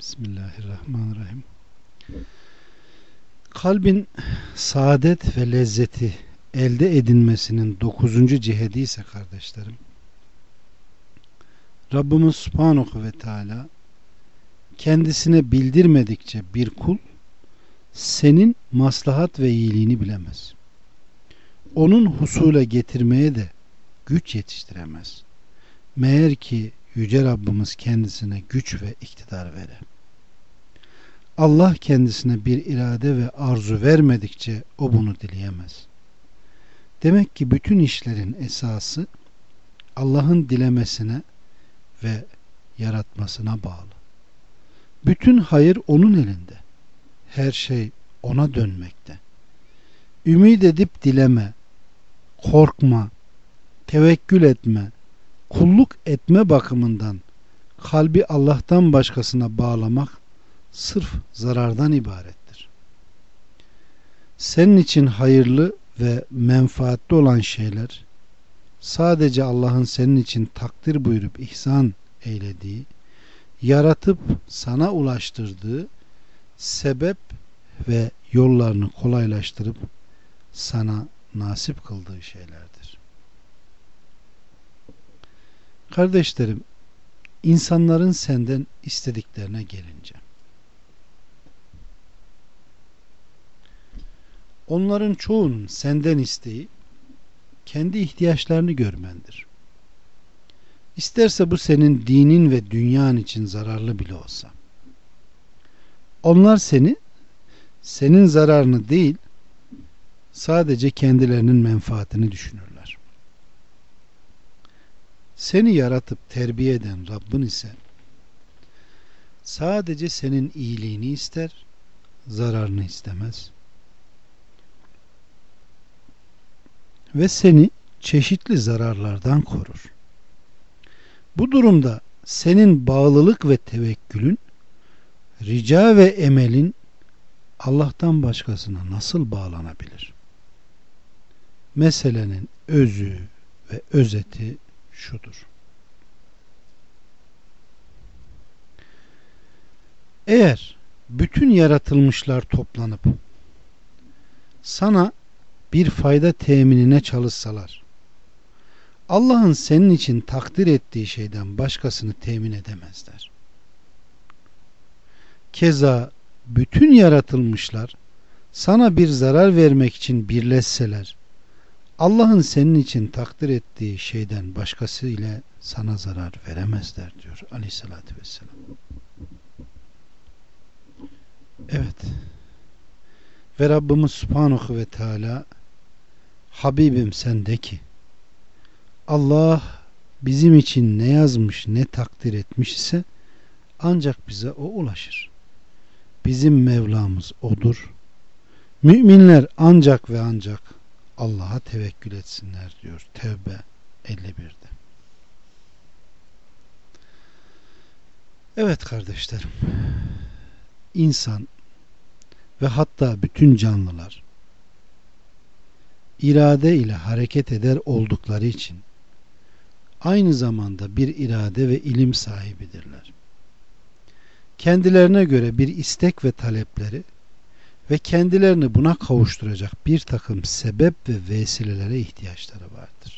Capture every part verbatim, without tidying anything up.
Bismillahirrahmanirrahim. Kalbin saadet ve lezzeti elde edilmesinin dokuzuncu ciheti ise kardeşlerim, Rabbimiz Subhanahu ve Teala kendisine bildirmedikçe bir kul senin maslahat ve iyiliğini bilemez. Onun husule getirmeye de güç yetiştiremez. Meğer ki Yüce Rabbimiz kendisine güç ve iktidar verir. Allah kendisine bir irade ve arzu vermedikçe o bunu dileyemez. Demek ki bütün işlerin esası Allah'ın dilemesine ve yaratmasına bağlı. Bütün hayır onun elinde. Her şey ona dönmekte. Ümid edip dileme, korkma, tevekkül etme, kulluk etme bakımından kalbi Allah'tan başkasına bağlamak sırf zarardan ibarettir. Senin için hayırlı ve menfaatli olan şeyler sadece Allah'ın senin için takdir buyurup ihsan eylediği, yaratıp sana ulaştırdığı sebep ve yollarını kolaylaştırıp sana nasip kıldığı şeylerdir. Kardeşlerim, insanların senden istediklerine gelince, onların çoğunun senden isteği kendi ihtiyaçlarını görmendir. İsterse bu senin dinin ve dünyan için zararlı bile olsa. Onlar seni, senin zararını değil, sadece kendilerinin menfaatini düşünürler. Seni yaratıp terbiye eden Rabbin ise sadece senin iyiliğini ister, zararını istemez. Ve seni çeşitli zararlardan korur. Bu durumda senin bağlılık ve tevekkülün, rica ve emelin Allah'tan başkasına nasıl bağlanabilir? Meselenin özü ve özeti şudur. Eğer bütün yaratılmışlar toplanıp sana bir fayda teminine çalışsalar, Allah'ın senin için takdir ettiği şeyden başkasını temin edemezler. Keza bütün yaratılmışlar sana bir zarar vermek için birleşseler, Allah'ın senin için takdir ettiği şeyden başkası ile sana zarar veremezler diyor Aleyhisselatü Vesselam. Evet. Ve Rabbimiz Subhanahu ve Teala, Habibim sen de ki, Allah bizim için ne yazmış, ne takdir etmiş ise ancak bize o ulaşır. Bizim Mevlamız odur. Müminler ancak ve ancak Allah'a tevekkül etsinler diyor Tevbe elli birde. Evet kardeşlerim, insan ve hatta bütün canlılar irade ile hareket eder oldukları için aynı zamanda bir irade ve ilim sahibidirler. Kendilerine göre bir istek ve talepleri ve kendilerini buna kavuşturacak bir takım sebep ve vesilelere ihtiyaçları vardır.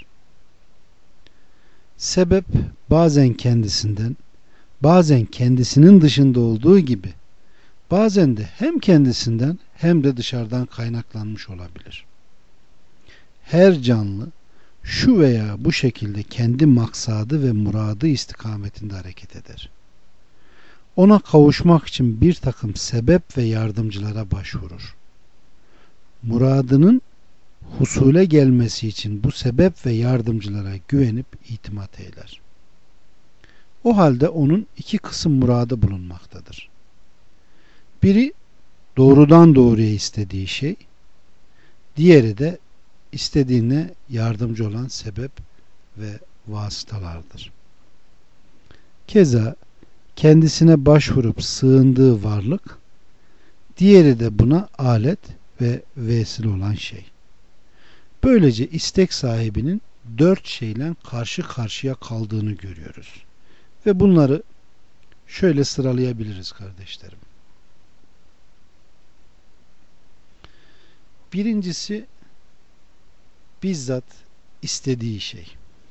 Sebep bazen kendisinden, bazen kendisinin dışında olduğu gibi bazen de hem kendisinden hem de dışarıdan kaynaklanmış olabilir. Her canlı şu veya bu şekilde kendi maksadı ve muradı istikametinde hareket eder. Ona kavuşmak için bir takım sebep ve yardımcılara başvurur. Muradının husule gelmesi için bu sebep ve yardımcılara güvenip itimat eyler. O halde onun iki kısım muradı bulunmaktadır. Biri doğrudan doğruya istediği şey, diğeri de istediğine yardımcı olan sebep ve vasıtalardır. Keza kendisine başvurup sığındığı varlık, diğeri de buna alet ve vesile olan şey. Böylece istek sahibinin dört şeyle karşı karşıya kaldığını görüyoruz. Ve bunları şöyle sıralayabiliriz kardeşlerim. Birincisi, bizzat istediği şey.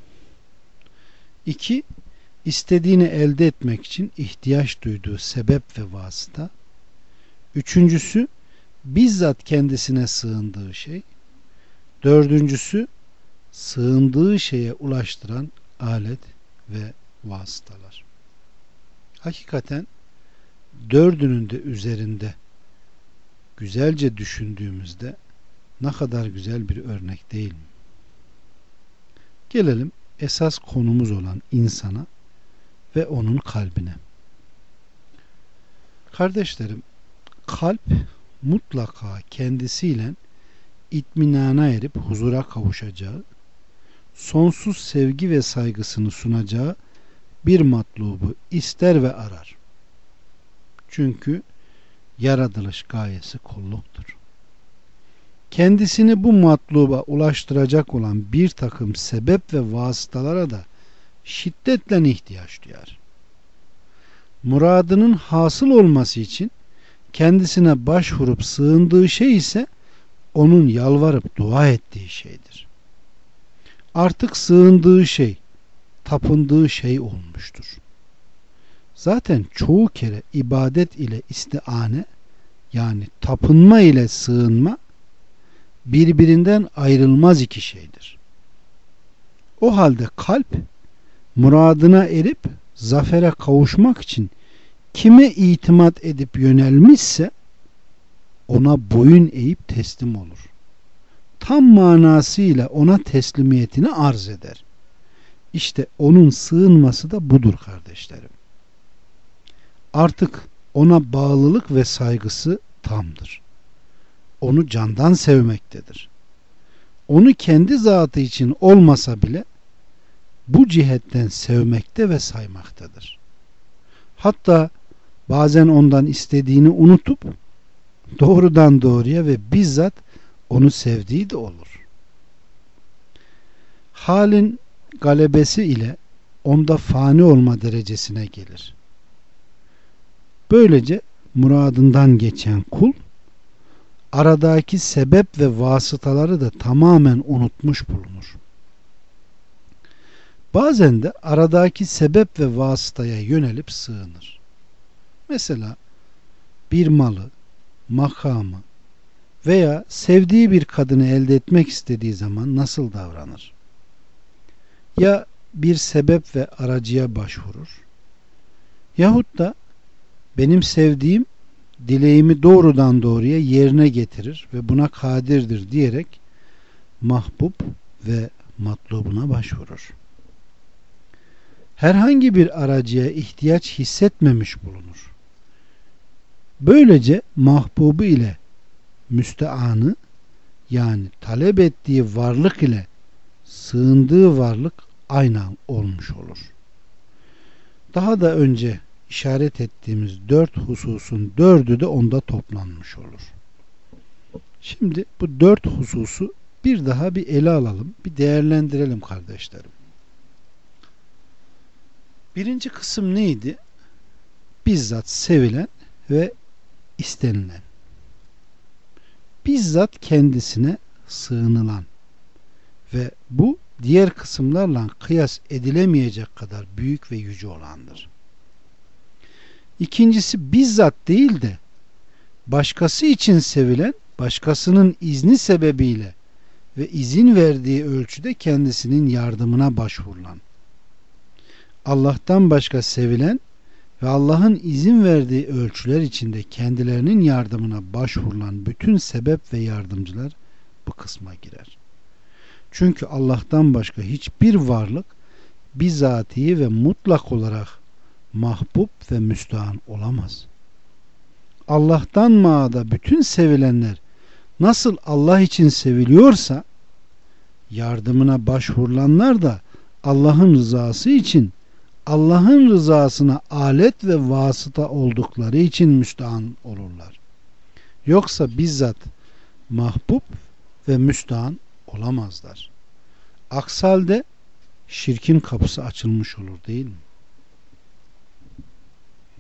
İki, istediğini elde etmek için ihtiyaç duyduğu sebep ve vasıta. Üçüncüsü, bizzat kendisine sığındığı şey. Dördüncüsü, sığındığı şeye ulaştıran alet ve vasıtalar. Hakikaten dördünün de üzerinde güzelce düşündüğümüzde ne kadar güzel bir örnek değil mi? Gelelim esas konumuz olan insana ve onun kalbine. Kardeşlerim, kalp mutlaka kendisiyle itminana erip huzura kavuşacağı, sonsuz sevgi ve saygısını sunacağı bir matlubu ister ve arar. Çünkü yaratılış gayesi kulluktur. Kendisini bu matluba ulaştıracak olan bir takım sebep ve vasıtalara da şiddetle ihtiyaç duyar. Muradının hasıl olması için kendisine başvurup sığındığı şey ise onun yalvarıp dua ettiği şeydir. Artık sığındığı şey, tapındığı şey olmuştur. Zaten çoğu kere ibadet ile istiane, yani tapınma ile sığınma birbirinden ayrılmaz iki şeydir. O halde kalp muradına erip zafere kavuşmak için kime itimat edip yönelmişse ona boyun eğip teslim olur. Tam manasıyla ona teslimiyetini arz eder. İşte onun sığınması da budur kardeşlerim. Artık ona bağlılık ve saygısı tamdır. Onu candan sevmektedir. Onu kendi zatı için olmasa bile bu cihetten sevmekte ve saymaktadır. Hatta bazen ondan istediğini unutup doğrudan doğruya ve bizzat onu sevdiği de olur. Halin galebesi ile onda fani olma derecesine gelir. Böylece muradından geçen kul aradaki sebep ve vasıtaları da tamamen unutmuş bulunur. Bazen de aradaki sebep ve vasıtaya yönelip sığınır. Mesela bir malı, makamı veya sevdiği bir kadını elde etmek istediği zaman nasıl davranır? Ya bir sebep ve aracıya başvurur yahut da benim sevdiğim dileğimi doğrudan doğruya yerine getirir ve buna kadirdir diyerek mahbub ve matlubuna başvurur. Herhangi bir aracıya ihtiyaç hissetmemiş bulunur. Böylece mahbubu ile müsteanı, yani talep ettiği varlık ile sığındığı varlık aynı olmuş olur. Daha da önce işaret ettiğimiz dört hususun dördü de onda toplanmış olur. Şimdi bu dört hususu bir daha bir ele alalım, bir değerlendirelim kardeşlerim. Birinci kısım neydi? Bizzat sevilen ve istenilen. Bizzat kendisine sığınılan ve bu diğer kısımlarla kıyas edilemeyecek kadar büyük ve yüce olandır. İkincisi bizzat değil de başkası için sevilen, başkasının izni sebebiyle ve izin verdiği ölçüde kendisinin yardımına başvurulan. Allah'tan başka sevilen ve Allah'ın izin verdiği ölçüler içinde kendilerinin yardımına başvurulan bütün sebep ve yardımcılar bu kısma girer. Çünkü Allah'tan başka hiçbir varlık bizatihi ve mutlak olarak mahbub ve müstahane olamaz. Allah'tan maada bütün sevilenler nasıl Allah için seviliyorsa, yardımına başvurulanlar da Allah'ın rızası için, Allah'ın rızasına alet ve vasıta oldukları için müstahane olurlar. Yoksa bizzat mahbub ve müstahane olamazlar. Aksi halde şirkin kapısı açılmış olur değil mi?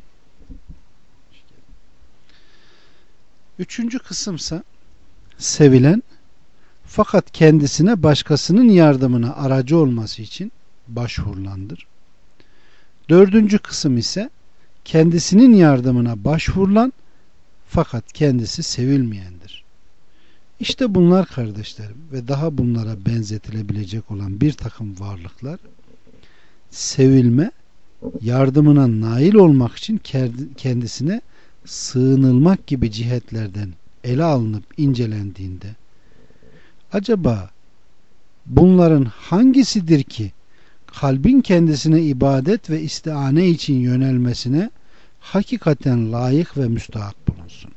Üçüncü kısımsa sevilen fakat kendisine başkasının yardımına aracı olması için başvurulandır. Dördüncü kısım ise kendisinin yardımına başvurulan fakat kendisi sevilmeyendir. İşte bunlar kardeşlerim ve daha bunlara benzetilebilecek olan bir takım varlıklar sevilme, yardımına nail olmak için kendisine sığınılmak gibi cihetlerden ele alınıp incelendiğinde acaba bunların hangisidir ki kalbin kendisine ibadet ve istiane için yönelmesine hakikaten layık ve müstahak bulunsun?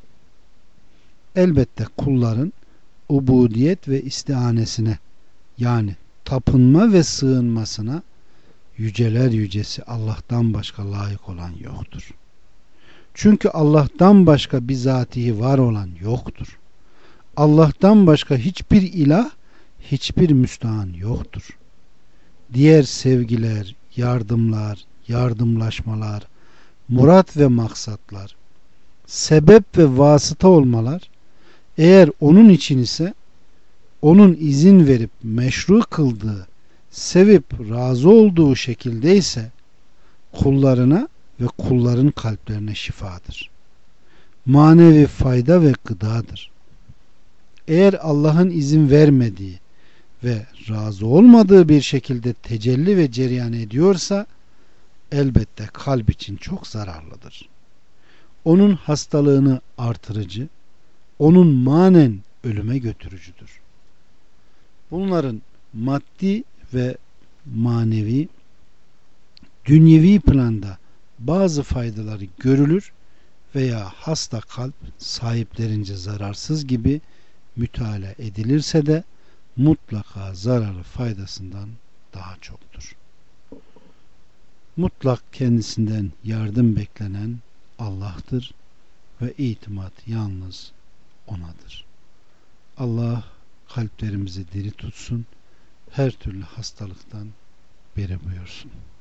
Elbette kulların ubudiyet ve istianesine, yani tapınma ve sığınmasına yüceler yücesi Allah'tan başka layık olan yoktur. Çünkü Allah'tan başka bizatihi var olan yoktur. Allah'tan başka hiçbir ilah, hiçbir müstahan yoktur. Diğer sevgiler, yardımlar, yardımlaşmalar, murat ve maksatlar, sebep ve vasıta olmalar, eğer onun için ise onun izin verip meşru kıldığı, sevip razı olduğu şekilde ise kullarına ve kulların kalplerine şifadır. Manevi fayda ve gıdadır. Eğer Allah'ın izin vermediği ve razı olmadığı bir şekilde tecelli ve cereyan ediyorsa elbette kalp için çok zararlıdır. Onun hastalığını artırıcı, onun manen ölüme götürücüdür. Bunların maddi ve manevi, dünyevi planda bazı faydaları görülür veya hasta kalp sahiplerince zararsız gibi müteala edilirse de mutlaka zararı faydasından daha çoktur. Mutlak kendisinden yardım beklenen Allah'tır ve itimat yalnız O'nadır. Allah kalplerimizi diri tutsun, her türlü hastalıktan beri buyursun.